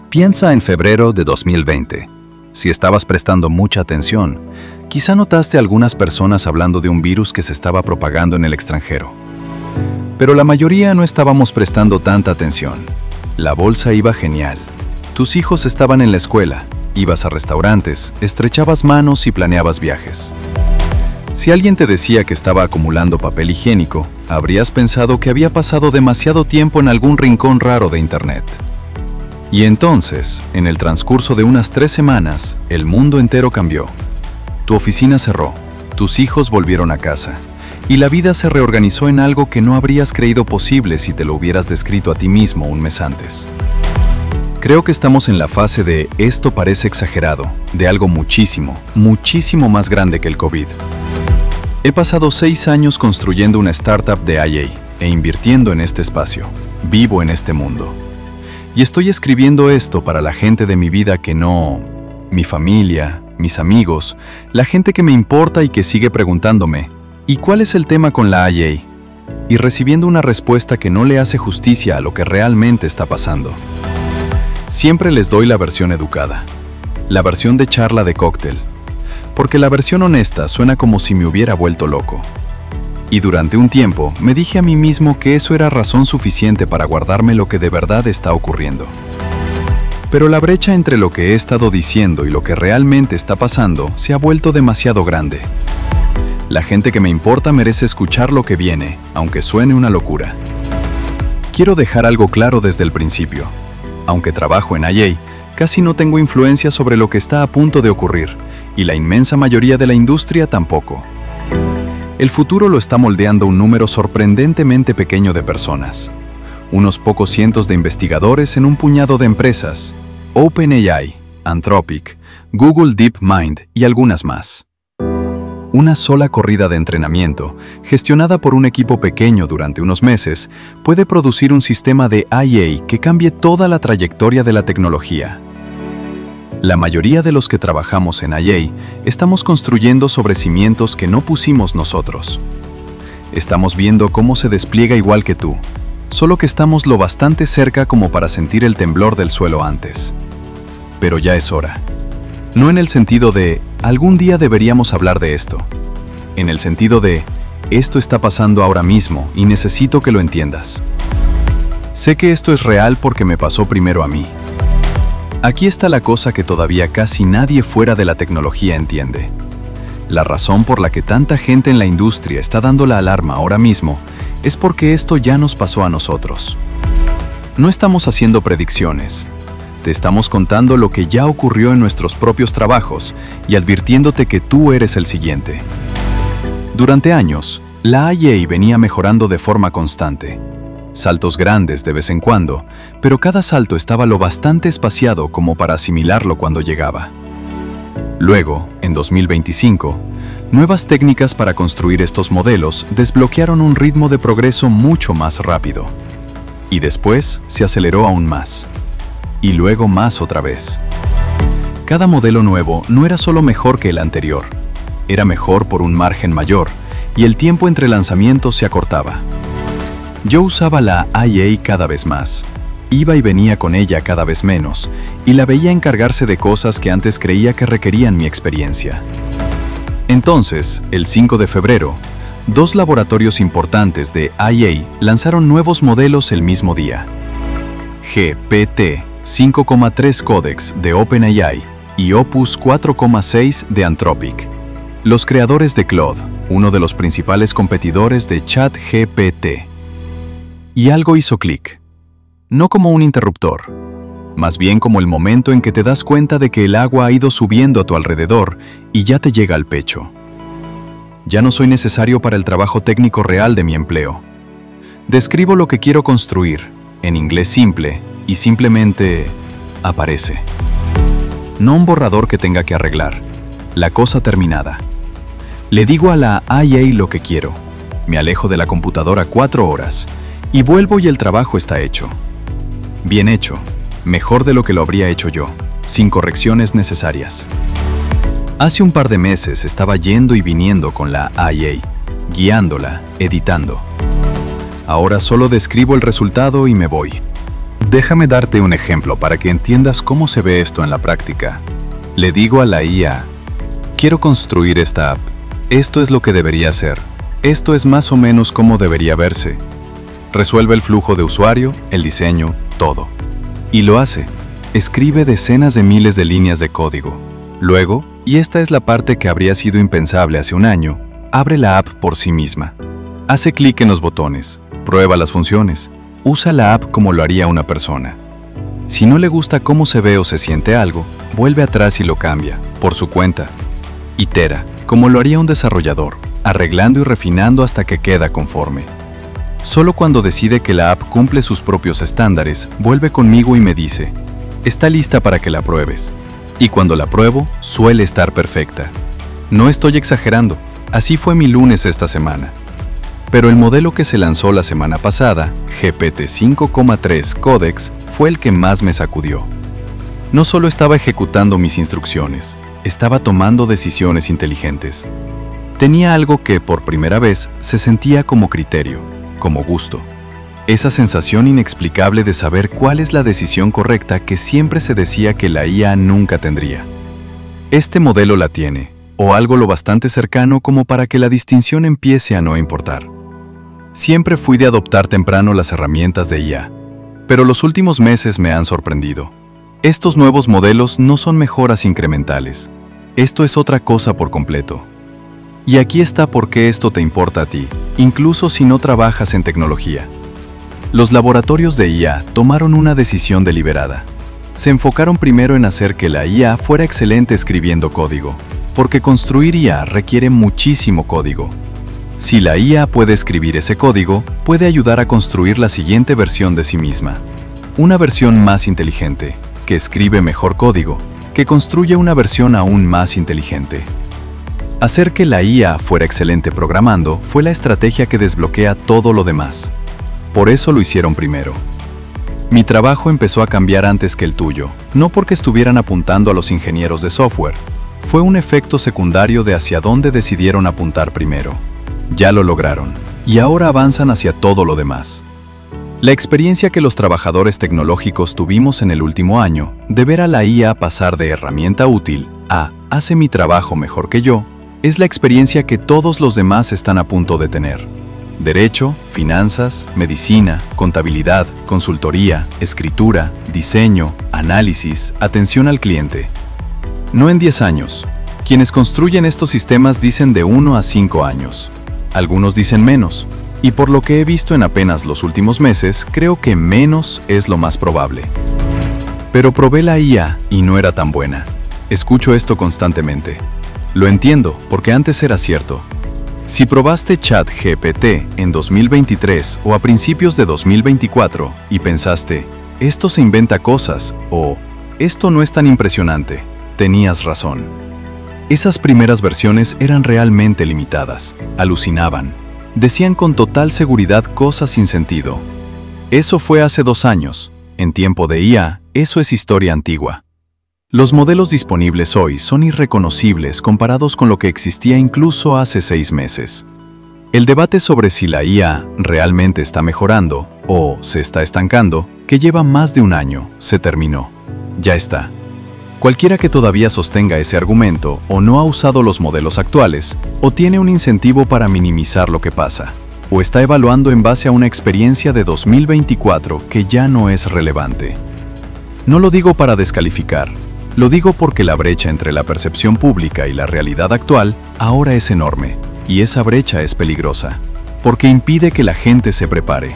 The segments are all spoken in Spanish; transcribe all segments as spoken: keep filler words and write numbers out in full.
Piensa en febrero de dos mil veinte. Si estabas prestando mucha atención, quizá notaste a algunas personas hablando de un virus que se estaba propagando en el extranjero. Pero la mayoría no estábamos prestando tanta atención. La bolsa iba genial. Tus hijos estaban en la escuela, ibas a restaurantes, estrechabas manos y planeabas viajes. Si alguien te decía que estaba acumulando papel higiénico, habrías pensado que había pasado demasiado tiempo en algún rincón raro de Internet. Y entonces, en el transcurso de unas tres semanas, el mundo entero cambió. Tu oficina cerró, tus hijos volvieron a casa, y la vida se reorganizó en algo que no habrías creído posible si te lo hubieras descrito a ti mismo un mes antes. Creo que estamos en la fase de esto parece exagerado, de algo muchísimo, muchísimo más grande que el COVID. He pasado seis años construyendo una startup de I A e invirtiendo en este espacio. Vivo en este mundo. Y estoy escribiendo esto para la gente de mi vida que no... mi familia, mis amigos, la gente que me importa y que sigue preguntándome, ¿y cuál es el tema con la I A? Y recibiendo una respuesta que no le hace justicia a lo que realmente está pasando. Siempre les doy la versión educada, la versión de charla de cóctel, porque la versión honesta suena como si me hubiera vuelto loco. Y durante un tiempo me dije a mí mismo que eso era razón suficiente para guardarme lo que de verdad está ocurriendo. Pero la brecha entre lo que he estado diciendo y lo que realmente está pasando se ha vuelto demasiado grande. La gente que me importa merece escuchar lo que viene, aunque suene una locura. Quiero dejar algo claro desde el principio. Aunque trabajo en I A, casi no tengo influencia sobre lo que está a punto de ocurrir, y la inmensa mayoría de la industria tampoco. El futuro lo está moldeando un número sorprendentemente pequeño de personas. Unos pocos cientos de investigadores en un puñado de empresas, OpenAI, Anthropic, Google DeepMind y algunas más. Una sola corrida de entrenamiento, gestionada por un equipo pequeño durante unos meses, puede producir un sistema de I A que cambie toda la trayectoria de la tecnología. La mayoría de los que trabajamos en I A estamos construyendo sobre cimientos que no pusimos nosotros. Estamos viendo cómo se despliega igual que tú, solo que estamos lo bastante cerca como para sentir el temblor del suelo antes. Pero ya es hora. No en el sentido de, algún día deberíamos hablar de esto. En el sentido de, esto está pasando ahora mismo y necesito que lo entiendas. Sé que esto es real porque me pasó primero a mí. Aquí está la cosa que todavía casi nadie fuera de la tecnología entiende. La razón por la que tanta gente en la industria está dando la alarma ahora mismo es porque esto ya nos pasó a nosotros. No estamos haciendo predicciones. Te estamos contando lo que ya ocurrió en nuestros propios trabajos y advirtiéndote que tú eres el siguiente. Durante años, la I A venía mejorando de forma constante. Saltos grandes de vez en cuando, pero cada salto estaba lo bastante espaciado como para asimilarlo cuando llegaba. Luego, en dos mil veinticinco, nuevas técnicas para construir estos modelos desbloquearon un ritmo de progreso mucho más rápido. Y después se aceleró aún más. Y luego más otra vez. Cada modelo nuevo no era solo mejor que el anterior, era mejor por un margen mayor, y el tiempo entre lanzamientos se acortaba. Yo usaba la I A cada vez más, iba y venía con ella cada vez menos, y la veía encargarse de cosas que antes creía que requerían mi experiencia. Entonces, el cinco de febrero, dos laboratorios importantes de I A lanzaron nuevos modelos el mismo día. G P T cinco coma tres Codex de OpenAI y Opus cuatro coma seis de Anthropic, los creadores de Claude, uno de los principales competidores de ChatGPT. Y algo hizo clic. No como un interruptor, más bien como el momento en que te das cuenta de que el agua ha ido subiendo a tu alrededor y ya te llega al pecho. Ya no soy necesario para el trabajo técnico real de mi empleo. Describo lo que quiero construir, en inglés simple, y simplemente aparece. No un borrador que tenga que arreglar, la cosa terminada. Le digo a la I A lo que quiero, me alejo de la computadora cuatro horas, y vuelvo y el trabajo está hecho. Bien hecho, mejor de lo que lo habría hecho yo, sin correcciones necesarias. Hace un par de meses estaba yendo y viniendo con la I A, guiándola, editando. Ahora solo describo el resultado y me voy. Déjame darte un ejemplo para que entiendas cómo se ve esto en la práctica. Le digo a la I A, quiero construir esta app. Esto es lo que debería hacer. Esto es más o menos cómo debería verse. Resuelve el flujo de usuario, el diseño, todo. Y lo hace. Escribe decenas de miles de líneas de código. Luego, y esta es la parte que habría sido impensable hace un año, abre la app por sí misma. Hace clic en los botones, prueba las funciones, usa la app como lo haría una persona. Si no le gusta cómo se ve o se siente algo, vuelve atrás y lo cambia, por su cuenta. Itera, como lo haría un desarrollador, arreglando y refinando hasta que queda conforme. Solo cuando decide que la app cumple sus propios estándares, vuelve conmigo y me dice, está lista para que la pruebes. Y cuando la pruebo, suele estar perfecta. No estoy exagerando, así fue mi lunes esta semana. Pero el modelo que se lanzó la semana pasada, G P T cinco punto tres Codex, fue el que más me sacudió. No solo estaba ejecutando mis instrucciones, estaba tomando decisiones inteligentes. Tenía algo que, por primera vez, se sentía como criterio, como gusto. Esa sensación inexplicable de saber cuál es la decisión correcta que siempre se decía que la I A nunca tendría. Este modelo la tiene, o algo lo bastante cercano como para que la distinción empiece a no importar. Siempre fui de adoptar temprano las herramientas de I A, pero los últimos meses me han sorprendido. Estos nuevos modelos no son mejoras incrementales. Esto es otra cosa por completo. Y aquí está por qué esto te importa a ti, incluso si no trabajas en tecnología. Los laboratorios de I A tomaron una decisión deliberada. Se enfocaron primero en hacer que la I A fuera excelente escribiendo código, porque construir I A requiere muchísimo código. Si la I A puede escribir ese código, puede ayudar a construir la siguiente versión de sí misma. Una versión más inteligente, que escribe mejor código, que construye una versión aún más inteligente. Hacer que la I A fuera excelente programando fue la estrategia que desbloquea todo lo demás. Por eso lo hicieron primero. Mi trabajo empezó a cambiar antes que el tuyo, no porque estuvieran apuntando a los ingenieros de software. Fue un efecto secundario de hacia dónde decidieron apuntar primero. Ya lo lograron, y ahora avanzan hacia todo lo demás. La experiencia que los trabajadores tecnológicos tuvimos en el último año, de ver a la I A pasar de herramienta útil a hace mi trabajo mejor que yo, es la experiencia que todos los demás están a punto de tener. Derecho, finanzas, medicina, contabilidad, consultoría, escritura, diseño, análisis, atención al cliente. No en diez años. Quienes construyen estos sistemas dicen de uno a cinco años. Algunos dicen menos, y por lo que he visto en apenas los últimos meses, creo que menos es lo más probable. Pero probé la I A y no era tan buena. Escucho esto constantemente. Lo entiendo, porque antes era cierto. Si probaste ChatGPT en dos mil veintitrés o a principios de dos mil veinticuatro y pensaste, esto se inventa cosas, o esto no es tan impresionante, tenías razón. Esas primeras versiones eran realmente limitadas, alucinaban, decían con total seguridad cosas sin sentido. Eso fue hace dos años, en tiempo de I A, eso es historia antigua. Los modelos disponibles hoy son irreconocibles comparados con lo que existía incluso hace seis meses. El debate sobre si la I A realmente está mejorando o se está estancando, que lleva más de un año, se terminó. Ya está. Cualquiera que todavía sostenga ese argumento o no ha usado los modelos actuales, o tiene un incentivo para minimizar lo que pasa, o está evaluando en base a una experiencia de dos mil veinticuatro que ya no es relevante. No lo digo para descalificar, lo digo porque la brecha entre la percepción pública y la realidad actual ahora es enorme, y esa brecha es peligrosa, porque impide que la gente se prepare.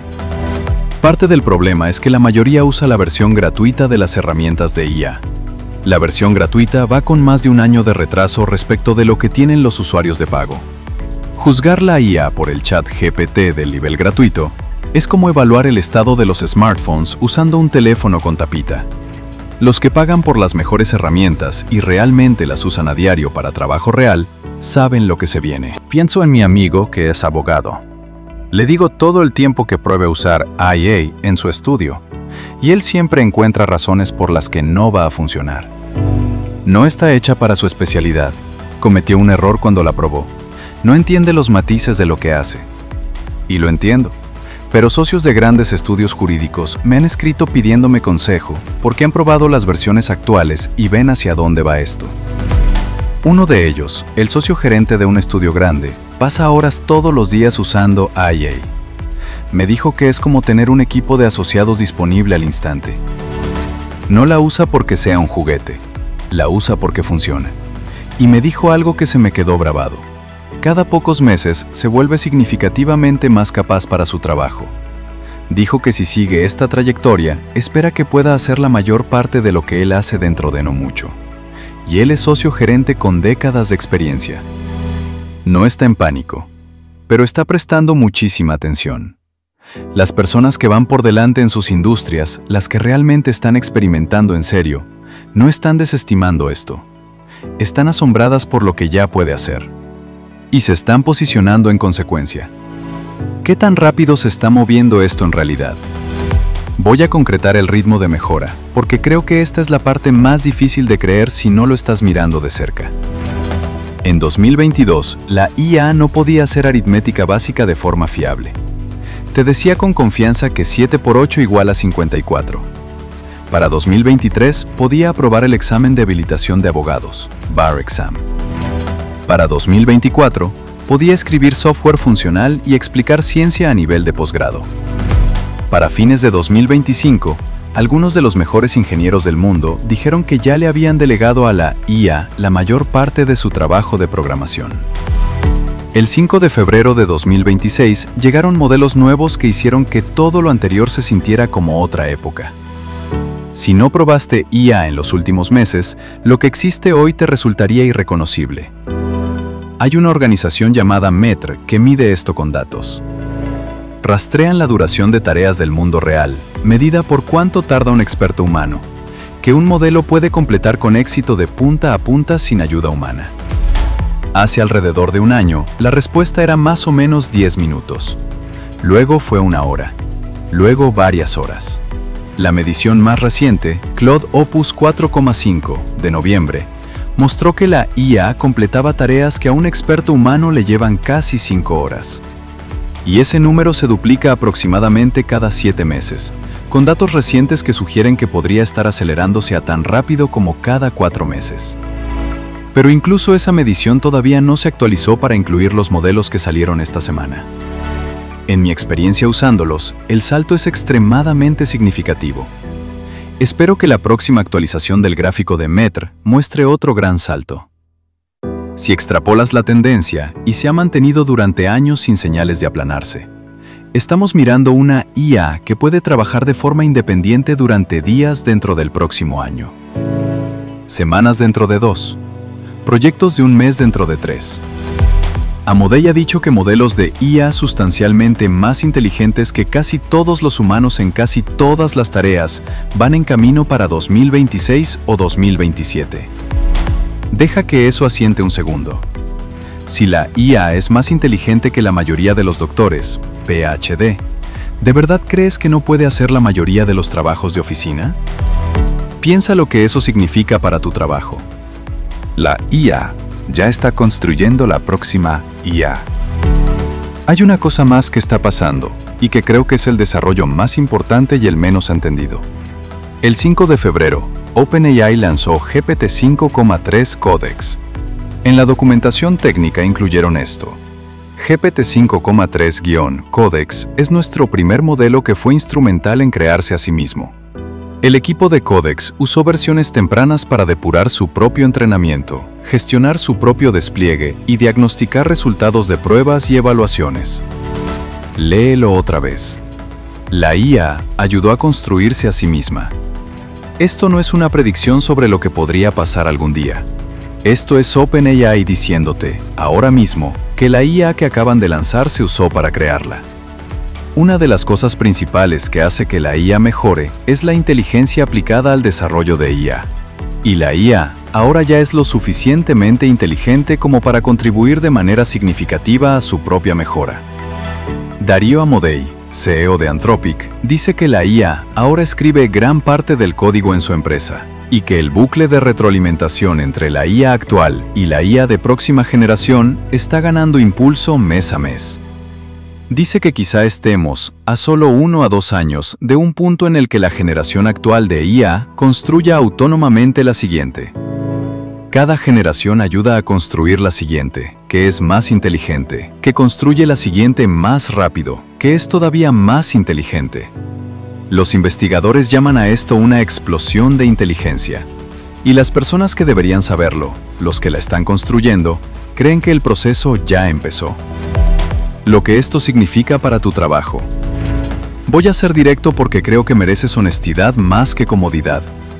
Parte del problema es que la mayoría usa la versión gratuita de las herramientas de I A. La versión gratuita va con más de un año de retraso respecto de lo que tienen los usuarios de pago. Juzgar la I A por el ChatGPT del nivel gratuito es como evaluar el estado de los smartphones usando un teléfono con tapita. Los que pagan por las mejores herramientas y realmente las usan a diario para trabajo real, saben lo que se viene. Pienso en mi amigo que es abogado. Le digo todo el tiempo que pruebe usar I A en su estudio, y él siempre encuentra razones por las que no va a funcionar. No está hecha para su especialidad. Cometió un error cuando la probó. No entiende los matices de lo que hace. Y lo entiendo. Pero socios de grandes estudios jurídicos me han escrito pidiéndome consejo porque han probado las versiones actuales y ven hacia dónde va esto. Uno de ellos, el socio gerente de un estudio grande, pasa horas todos los días usando I A. Me dijo que es como tener un equipo de asociados disponible al instante. No la usa porque sea un juguete, la usa porque funciona. Y me dijo algo que se me quedó grabado. Cada pocos meses se vuelve significativamente más capaz para su trabajo. Dijo que si sigue esta trayectoria, espera que pueda hacer la mayor parte de lo que él hace dentro de no mucho. Y él es socio gerente con décadas de experiencia. No está en pánico, pero está prestando muchísima atención. Las personas que van por delante en sus industrias, las que realmente están experimentando en serio, no están desestimando esto. Están asombradas por lo que ya puede hacer. Y se están posicionando en consecuencia. ¿Qué tan rápido se está moviendo esto en realidad? Voy a concretar el ritmo de mejora, porque creo que esta es la parte más difícil de creer si no lo estás mirando de cerca. En dos mil veintidós, la I A no podía hacer aritmética básica de forma fiable. Te decía con confianza que siete por ocho igual a cincuenta y cuatro. Para dos mil veintitrés, podía aprobar el examen de habilitación de abogados, Bar Exam. Para dos mil veinticuatro, podía escribir software funcional y explicar ciencia a nivel de posgrado. Para fines de dos mil veinticinco, algunos de los mejores ingenieros del mundo dijeron que ya le habían delegado a la I A la mayor parte de su trabajo de programación. El cinco de febrero de dos mil veintiséis llegaron modelos nuevos que hicieron que todo lo anterior se sintiera como otra época. Si no probaste I A en los últimos meses, lo que existe hoy te resultaría irreconocible. Hay una organización llamada Metr que mide esto con datos. Rastrean la duración de tareas del mundo real, medida por cuánto tarda un experto humano, que un modelo puede completar con éxito de punta a punta sin ayuda humana. Hace alrededor de un año, la respuesta era más o menos diez minutos. Luego fue una hora. Luego varias horas. La medición más reciente, Claude Opus cuatro coma cinco, de noviembre, mostró que la I A completaba tareas que a un experto humano le llevan casi cinco horas. Y ese número se duplica aproximadamente cada siete meses, con datos recientes que sugieren que podría estar acelerándose a tan rápido como cada cuatro meses. Pero incluso esa medición todavía no se actualizó para incluir los modelos que salieron esta semana. En mi experiencia usándolos, el salto es extremadamente significativo. Espero que la próxima actualización del gráfico de Metr muestre otro gran salto. Si extrapolas la tendencia y se ha mantenido durante años sin señales de aplanarse, estamos mirando una I A que puede trabajar de forma independiente durante días dentro del próximo año, semanas dentro de dos, proyectos de un mes dentro de tres. Amodei ha dicho que modelos de I A sustancialmente más inteligentes que casi todos los humanos en casi todas las tareas van en camino para dos mil veintiséis o dos mil veintisiete. Deja que eso asiente un segundo. Si la I A es más inteligente que la mayoría de los doctores, P H D, ¿de verdad crees que no puede hacer la mayoría de los trabajos de oficina? Piensa lo que eso significa para tu trabajo. La I A ya está construyendo la próxima I A. Hay una cosa más que está pasando, y que creo que es el desarrollo más importante y el menos entendido. El cinco de febrero, OpenAI lanzó G P T cinco coma tres Codex. En la documentación técnica incluyeron esto. G P T cinco coma tres Codex es nuestro primer modelo que fue instrumental en crearse a sí mismo. El equipo de Codex usó versiones tempranas para depurar su propio entrenamiento, gestionar su propio despliegue y diagnosticar resultados de pruebas y evaluaciones. Léelo otra vez. La I A ayudó a construirse a sí misma. Esto no es una predicción sobre lo que podría pasar algún día. Esto es OpenAI diciéndote, ahora mismo, que la I A que acaban de lanzar se usó para crearla. Una de las cosas principales que hace que la I A mejore es la inteligencia aplicada al desarrollo de I A. Y la I A ahora ya es lo suficientemente inteligente como para contribuir de manera significativa a su propia mejora. Darío Amodei, C E O de Anthropic, dice que la I A ahora escribe gran parte del código en su empresa, y que el bucle de retroalimentación entre la I A actual y la I A de próxima generación está ganando impulso mes a mes. Dice que quizá estemos a solo uno a dos años de un punto en el que la generación actual de I A construya autónomamente la siguiente. Cada generación ayuda a construir la siguiente, que es más inteligente, que construye la siguiente más rápido, que es todavía más inteligente. Los investigadores llaman a esto una explosión de inteligencia. Y las personas que deberían saberlo, los que la están construyendo, creen que el proceso ya empezó. Lo que esto significa para tu trabajo. Voy a ser directo porque creo que mereces honestidad más que comodidad.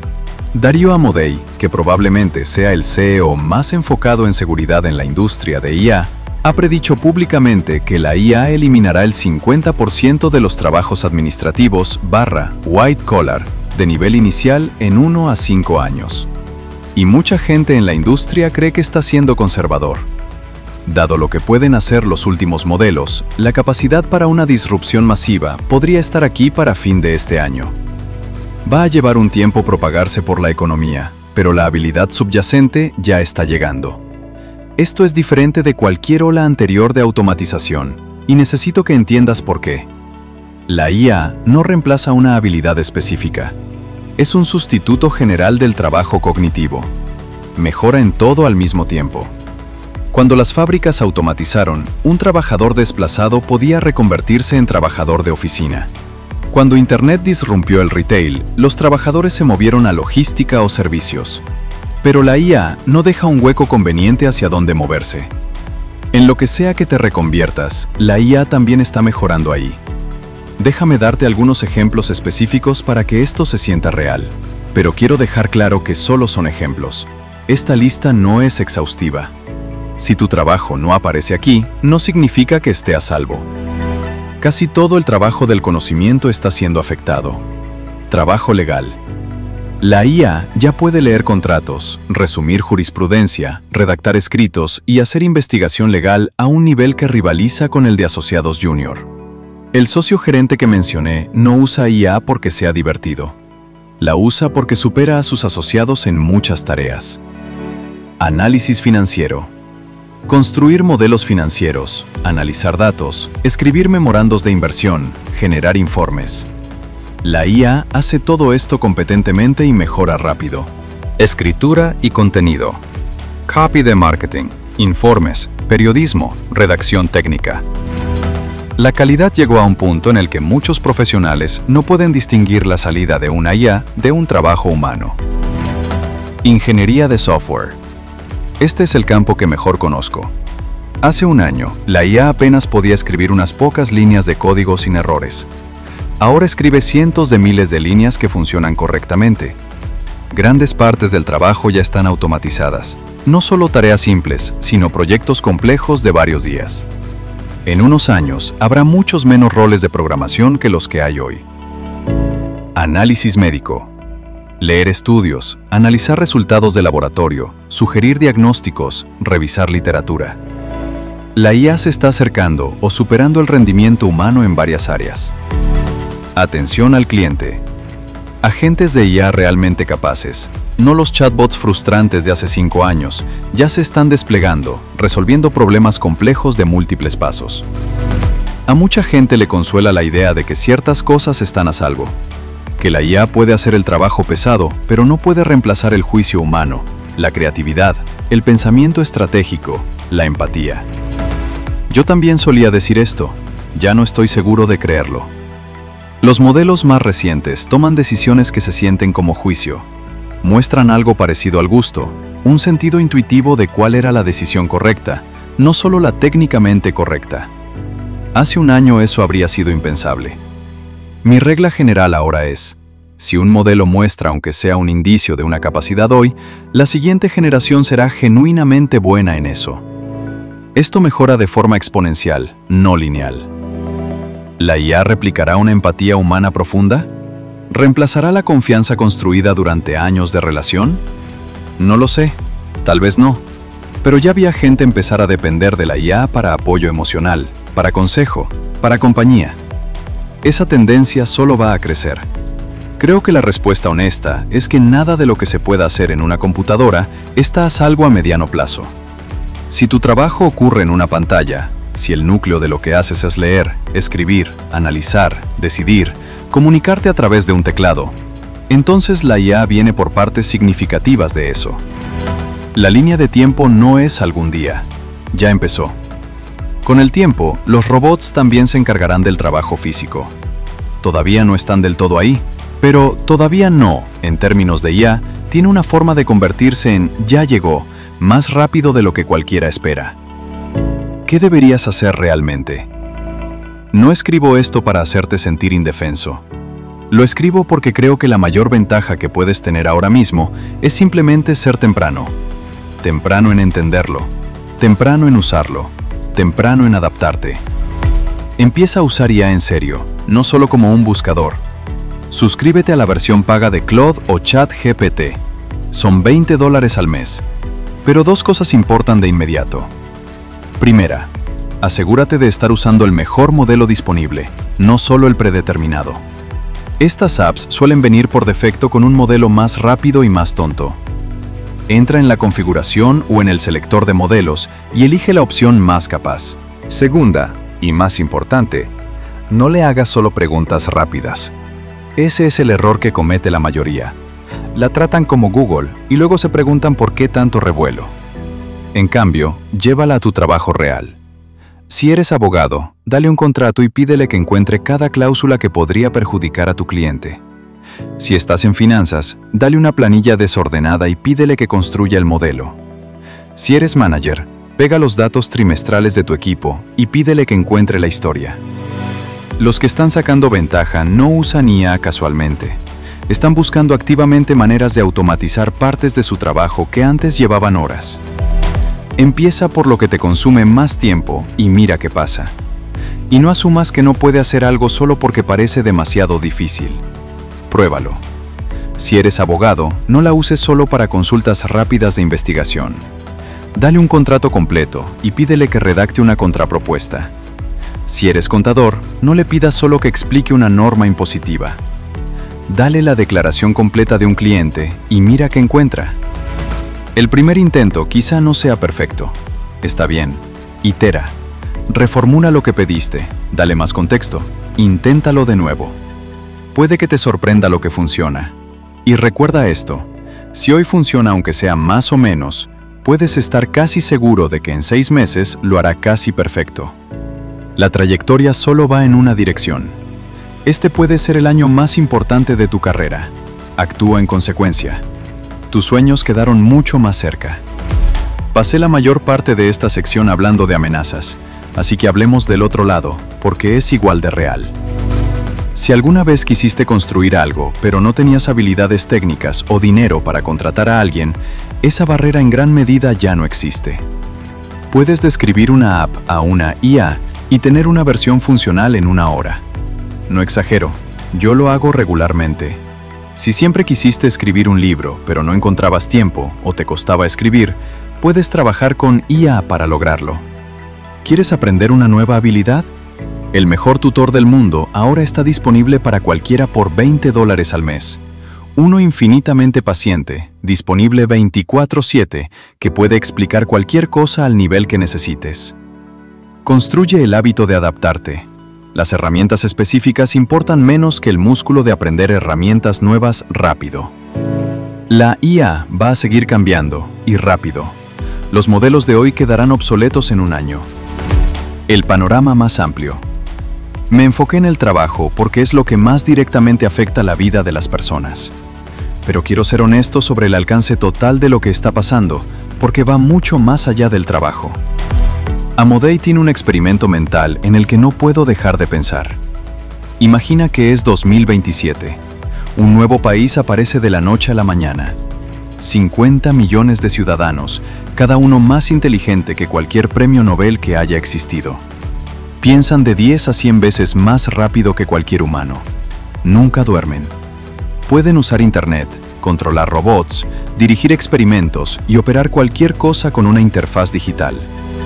Darío Amodei, que probablemente sea el C E O más enfocado en seguridad en la industria de I A, ha predicho públicamente que la I A eliminará el cincuenta por ciento de los trabajos administrativos barra white collar de nivel inicial en uno a cinco años. Y mucha gente en la industria cree que está siendo conservador. Dado lo que pueden hacer los últimos modelos, la capacidad para una disrupción masiva podría estar aquí para fin de este año. Va a llevar un tiempo propagarse por la economía, pero la habilidad subyacente ya está llegando. Esto es diferente de cualquier ola anterior de automatización, y necesito que entiendas por qué. La I A no reemplaza una habilidad específica. Es un sustituto general del trabajo cognitivo. Mejora en todo al mismo tiempo. Cuando las fábricas automatizaron, un trabajador desplazado podía reconvertirse en trabajador de oficina. Cuando Internet disrumpió el retail, los trabajadores se movieron a logística o servicios. Pero la I A no deja un hueco conveniente hacia dónde moverse. En lo que sea que te reconviertas, la I A también está mejorando ahí. Déjame darte algunos ejemplos específicos para que esto se sienta real. Pero quiero dejar claro que solo son ejemplos. Esta lista no es exhaustiva. Si tu trabajo no aparece aquí, no significa que esté a salvo. Casi todo el trabajo del conocimiento está siendo afectado. Trabajo legal. La I A ya puede leer contratos, resumir jurisprudencia, redactar escritos y hacer investigación legal a un nivel que rivaliza con el de asociados junior. El socio gerente que mencioné no usa I A porque sea divertido. La usa porque supera a sus asociados en muchas tareas. Análisis financiero. Construir modelos financieros, analizar datos, escribir memorandos de inversión, generar informes. La I A hace todo esto competentemente y mejora rápido. Escritura y contenido. Copy de marketing, informes, periodismo, redacción técnica. La calidad llegó a un punto en el que muchos profesionales no pueden distinguir la salida de una I A de un trabajo humano. Ingeniería de software. Este es el campo que mejor conozco. Hace un año, la I A apenas podía escribir unas pocas líneas de código sin errores. Ahora escribe cientos de miles de líneas que funcionan correctamente. Grandes partes del trabajo ya están automatizadas. No solo tareas simples, sino proyectos complejos de varios días. En unos años, habrá muchos menos roles de programación que los que hay hoy. Análisis médico. Leer estudios, analizar resultados de laboratorio, sugerir diagnósticos, revisar literatura. La I A se está acercando o superando el rendimiento humano en varias áreas. Atención al cliente. Agentes de I A realmente capaces, no los chatbots frustrantes de hace cinco años, ya se están desplegando, resolviendo problemas complejos de múltiples pasos. A mucha gente le consuela la idea de que ciertas cosas están a salvo. Que la I A puede hacer el trabajo pesado, pero no puede reemplazar el juicio humano, la creatividad, el pensamiento estratégico, la empatía. Yo también solía decir esto, ya no estoy seguro de creerlo. Los modelos más recientes toman decisiones que se sienten como juicio. Muestran algo parecido al gusto, un sentido intuitivo de cuál era la decisión correcta, no solo la técnicamente correcta. Hace un año eso habría sido impensable. Mi regla general ahora es, si un modelo muestra aunque sea un indicio de una capacidad hoy, la siguiente generación será genuinamente buena en eso. Esto mejora de forma exponencial, no lineal. ¿La I A replicará una empatía humana profunda? ¿Reemplazará la confianza construida durante años de relación? No lo sé, tal vez no. Pero ya había gente empezar a depender de la I A para apoyo emocional, para consejo, para compañía. Esa tendencia solo va a crecer. Creo que la respuesta honesta es que nada de lo que se pueda hacer en una computadora está a salvo a mediano plazo. Si tu trabajo ocurre en una pantalla, Si el núcleo de lo que haces es leer, escribir, analizar, decidir, comunicarte a través de un teclado, entonces la I A viene por partes significativas de eso. La línea de tiempo no es algún día, ya empezó. Con el tiempo, los robots también se encargarán del trabajo físico. Todavía no están del todo ahí, pero todavía no, en términos de I A, tiene una forma de convertirse en ya llegó, más rápido de lo que cualquiera espera. ¿Qué deberías hacer realmente? No escribo esto para hacerte sentir indefenso. Lo escribo porque creo que la mayor ventaja que puedes tener ahora mismo es simplemente ser temprano. Temprano en entenderlo, temprano en usarlo, temprano en adaptarte. Empieza a usar I A en serio, no solo como un buscador. Suscríbete a la versión paga de Claude o ChatGPT. Son veinte dólares al mes. Pero dos cosas importan de inmediato. Primera, asegúrate de estar usando el mejor modelo disponible, no solo el predeterminado. Estas apps suelen venir por defecto con un modelo más rápido y más tonto. Entra en la configuración o en el selector de modelos y elige la opción más capaz. Segunda, y más importante, no le hagas solo preguntas rápidas. Ese es el error que comete la mayoría. La tratan como Google y luego se preguntan por qué tanto revuelo. En cambio, llévala a tu trabajo real. Si eres abogado, dale un contrato y pídele que encuentre cada cláusula que podría perjudicar a tu cliente. Si estás en finanzas, dale una planilla desordenada y pídele que construya el modelo. Si eres manager, pega los datos trimestrales de tu equipo y pídele que encuentre la historia. Los que están sacando ventaja no usan I A casualmente. Están buscando activamente maneras de automatizar partes de su trabajo que antes llevaban horas. Empieza por lo que te consume más tiempo y mira qué pasa. Y no asumas que no puede hacer algo solo porque parece demasiado difícil. Pruébalo. Si eres abogado, no la uses solo para consultas rápidas de investigación. Dale un contrato completo y pídele que redacte una contrapropuesta. Si eres contador, no le pidas solo que explique una norma impositiva. Dale la declaración completa de un cliente y mira qué encuentra. El primer intento quizá no sea perfecto. Está bien. Itera. Reformula lo que pediste. Dale más contexto. Inténtalo de nuevo. Puede que te sorprenda lo que funciona. Y recuerda esto. Si hoy funciona aunque sea más o menos, puedes estar casi seguro de que en seis meses lo hará casi perfecto. La trayectoria solo va en una dirección. Este puede ser el año más importante de tu carrera. Actúa en consecuencia. Tus sueños quedaron mucho más cerca. Pasé la mayor parte de esta sección hablando de amenazas, así que hablemos del otro lado, porque es igual de real. Si alguna vez quisiste construir algo, pero no tenías habilidades técnicas o dinero para contratar a alguien, esa barrera en gran medida ya no existe. Puedes describir una app a una I A y tener una versión funcional en una hora. No exagero, yo lo hago regularmente. Si siempre quisiste escribir un libro, pero no encontrabas tiempo o te costaba escribir, puedes trabajar con I A para lograrlo. ¿Quieres aprender una nueva habilidad? El mejor tutor del mundo ahora está disponible para cualquiera por veinte dólares al mes. Uno infinitamente paciente, disponible veinticuatro siete, que puede explicar cualquier cosa al nivel que necesites. Construye el hábito de adaptarte. Las herramientas específicas importan menos que el músculo de aprender herramientas nuevas rápido. La I A va a seguir cambiando, y rápido. Los modelos de hoy quedarán obsoletos en un año. El panorama más amplio. Me enfoqué en el trabajo porque es lo que más directamente afecta la vida de las personas. Pero quiero ser honesto sobre el alcance total de lo que está pasando, porque va mucho más allá del trabajo. Amodei tiene un experimento mental en el que no puedo dejar de pensar. Imagina que es dos mil veintisiete. Un nuevo país aparece de la noche a la mañana. cincuenta millones de ciudadanos, cada uno más inteligente que cualquier premio Nobel que haya existido. Piensan de diez a cien veces más rápido que cualquier humano. Nunca duermen. Pueden usar internet, controlar robots, dirigir experimentos y operar cualquier cosa con una interfaz digital.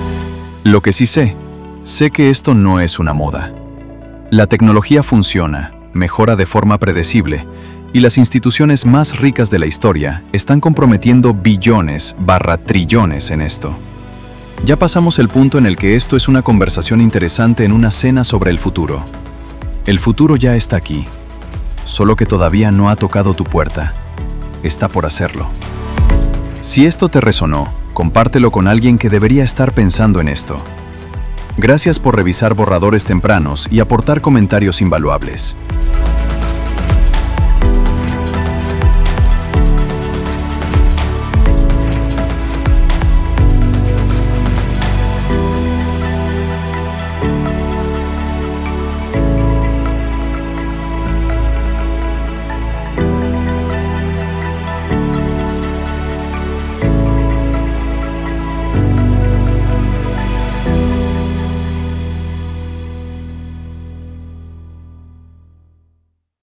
Lo que sí sé, sé que esto no es una moda. La tecnología funciona, mejora de forma predecible, y las instituciones más ricas de la historia están comprometiendo billones barra trillones en esto. Ya pasamos el punto en el que esto es una conversación interesante en una cena sobre el futuro. El futuro ya está aquí, solo que todavía no ha tocado tu puerta. Está por hacerlo. Si esto te resonó, compártelo con alguien que debería estar pensando en esto. Gracias por revisar Borradores Tempranos y aportar comentarios invaluables.